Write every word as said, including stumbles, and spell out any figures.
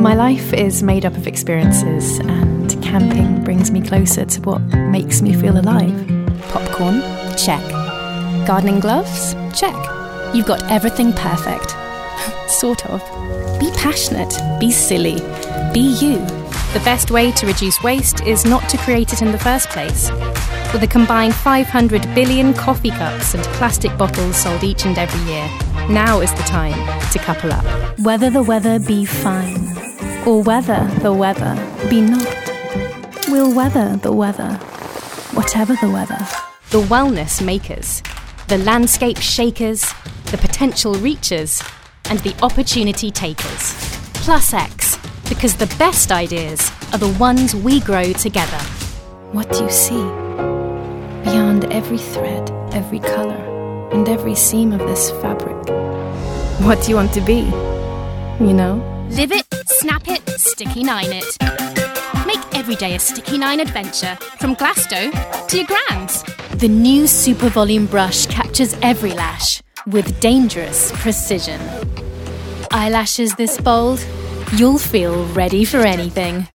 My life is made up of experiences, and camping brings me closer to what makes me feel alive. Popcorn? Check. Gardening gloves? Check. You've got everything perfect. Sort of. Be passionate. Be silly. Be you. The best way to reduce waste is not to create it in the first place. With a combined five hundred billion coffee cups and plastic bottles sold each and every year, now is the time to couple up. Whether the weather be fine, or whether the weather be not, we'll weather the weather, whatever the weather. The wellness makers, the landscape shakers, the potential reachers, and the opportunity takers. Plus X, because the best ideas are the ones we grow together. What do you see? Beyond every thread, every colour, and every seam of this fabric. What do you want to be? You know? Live it, snap it, sticky nine it. Make every day a sticky nine adventure, from Glasto to your grands. The new Super Volume brush captures every lash with dangerous precision. Eyelashes this bold, you'll feel ready for anything.